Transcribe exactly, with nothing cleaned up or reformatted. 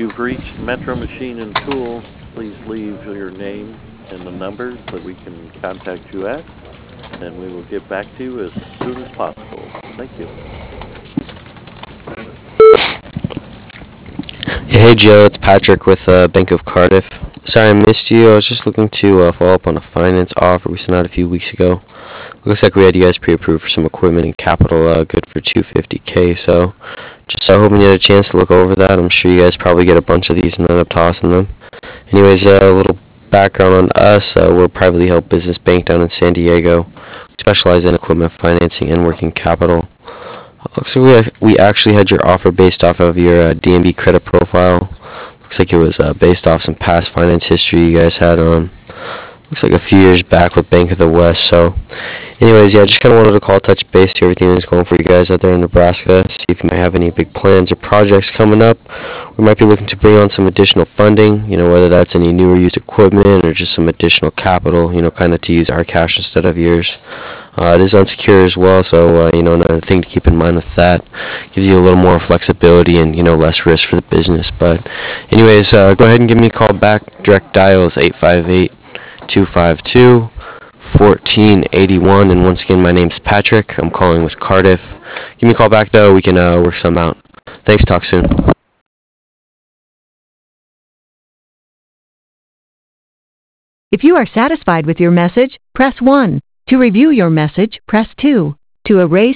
you've reached Metro Machine and Tool, please leave your name and the number that we can contact you at, and we will get back to you as soon as possible. Thank you. Yeah, hey Joe, it's Patrick with uh, Bank of Cardiff. Sorry I missed you. I was just looking to uh, follow up on a finance offer we sent out a few weeks ago. Looks like we had you guys pre-approved for some equipment and capital, uh, good for two hundred fifty K. So just uh, hoping you had a chance to look over that. I'm sure you guys probably get a bunch of these and end up tossing them. Anyways, uh, a little background on us. Uh, we're a privately held business bank down in San Diego. We specialize in equipment financing and working capital. Looks like we, we actually had your offer based off of your uh, D N B credit profile. Looks like it was uh, based off some past finance history you guys had on. Looks like a few years back with Bank of the West. So, anyways, yeah, just kind of wanted to call, touch base, see everything is going for you guys out there in Nebraska. See if you might have any big plans or projects coming up. We might be looking to bring on some additional funding. You know, whether that's any new or used equipment or just some additional capital. You know, kind of to use our cash instead of yours. Uh, it is unsecured as well, so uh, you know, another thing to keep in mind with that, gives you a little more flexibility and, you know, less risk for the business. But anyways, uh, go ahead and give me a call back. Direct dial is eight five eight, two five two, one four eight one, and once again, my name's Patrick. I'm calling with Cardiff. Give me a call back though, we can uh, work some out. Thanks, talk soon. If you are satisfied with your message, press one. To review your message, press two. To erase